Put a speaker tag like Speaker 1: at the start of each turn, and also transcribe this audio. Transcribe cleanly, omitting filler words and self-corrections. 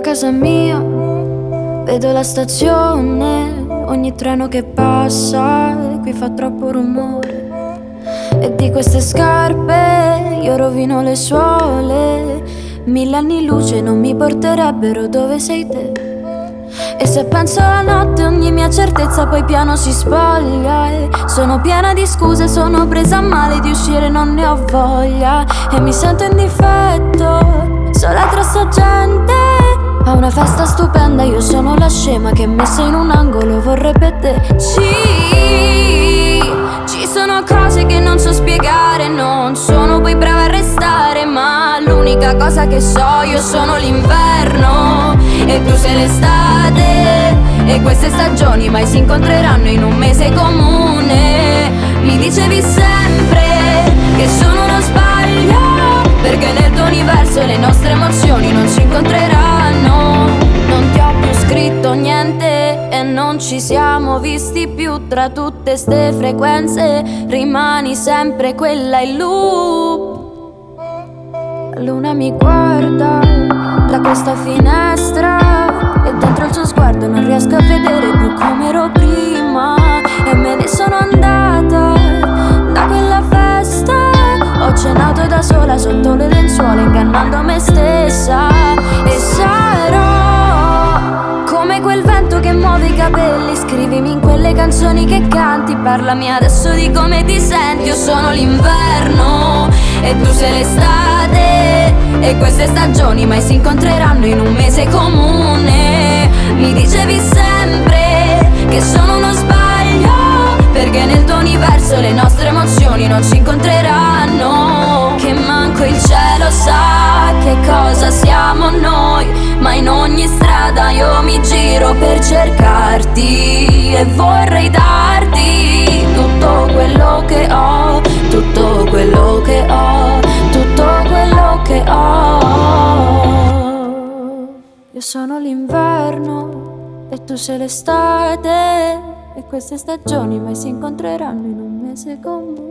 Speaker 1: casa mia, vedo la stazione, ogni treno che passa, qui fa troppo rumore. E di queste scarpe io rovino le suole, 1000 anni luce non mi porterebbero dove sei te. E se penso alla notte ogni mia certezza poi piano si spoglia. E sono piena di scuse, sono presa a male, di uscire non ne ho voglia. E mi sento in difetto, sola tra sta gente. A una festa stupenda io sono la scema che messa in un angolo vorrebbe te. Ci sono cose che non so spiegare, non sono poi brava a restare, ma l'unica cosa che so io sono l'inverno e tu sei l'estate. E queste stagioni mai si incontreranno in un mese comune. Mi dicevi sempre che sono uno sbaglio, perché nel tuo universo le nostre emozioni non si incontreranno. Non ti ho più scritto niente e non ci siamo visti più. Tra tutte ste frequenze rimani sempre quella in loop. La luna mi guarda da questa finestra e dentro il suo sguardo non riesco a vedere più come ero prima. E me ne sono andata da quella festa. Ho cenato da sola sotto le lenzuola ingannando me stessa. E sarò come quel vento che muove i capelli. Scrivimi in quelle canzoni che canti, parlami adesso di come ti senti. Io sono l'inverno e tu sei l'estate, e queste stagioni mai si incontreranno in un mese comune. Mi dicevi sempre che sono uno sbaglio, perché nel tuo universo le nostre emozioni non si incontreranno. Che manco il cielo sa che cosa siamo noi, ma in ogni strada io mi giro per cercarti e vorrei darti tutto quello che ho, tutto quello che ho, tutto quello che ho. Io sono l'inverno e tu sei l'estate, e queste stagioni mai si incontreranno in un mese comune.